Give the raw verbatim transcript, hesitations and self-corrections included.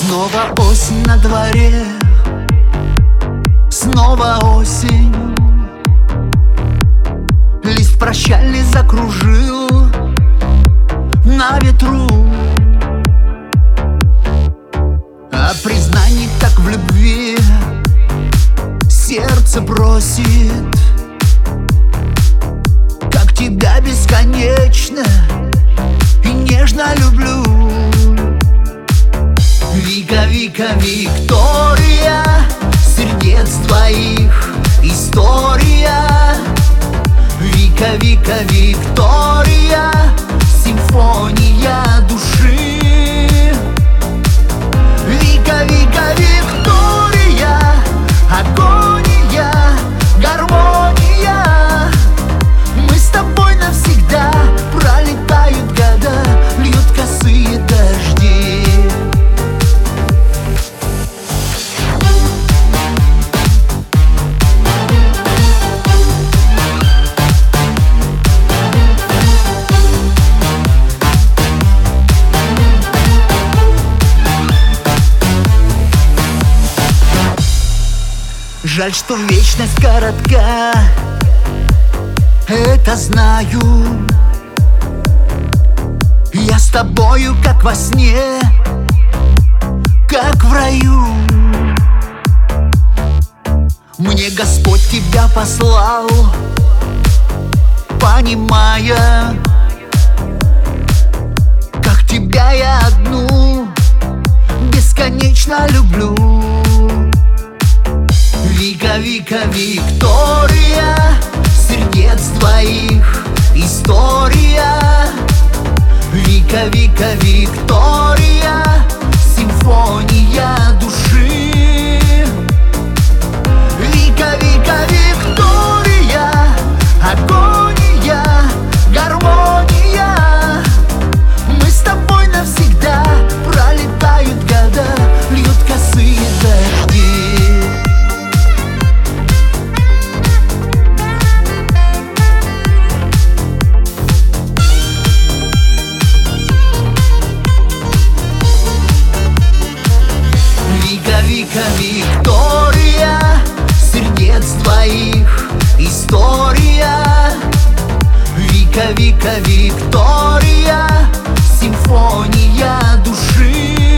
Снова осень на дворе, снова осень. Лист прощальный закружил на ветру. А признаний так в любви сердце просит, как тебя бесконечно и нежно люблю. Вика, Вика, Виктория, сердец твоих история. Вика, Вика, Виктория, симфония души. Вика, Вика, Виктория, агония, гармония. Мы с тобой навсегда, пролетают года, льют косые дожди. Жаль, что вечность коротка, это знаю. Я с тобою, как во сне, как в раю. Мне Господь тебя послал, понимая, как тебя я одну бесконечно люблю. Вика, Вика, Виктория, сердец твоих история. Вика, Вика, Виктория, симфония души. Вика, Вика, Виктория, агония, гармония. Мы с тобой навсегда, пролетают года, льют косые дожди. Вика, Виктория, сердец твоих история. Вика, Вика, Виктория, симфония души.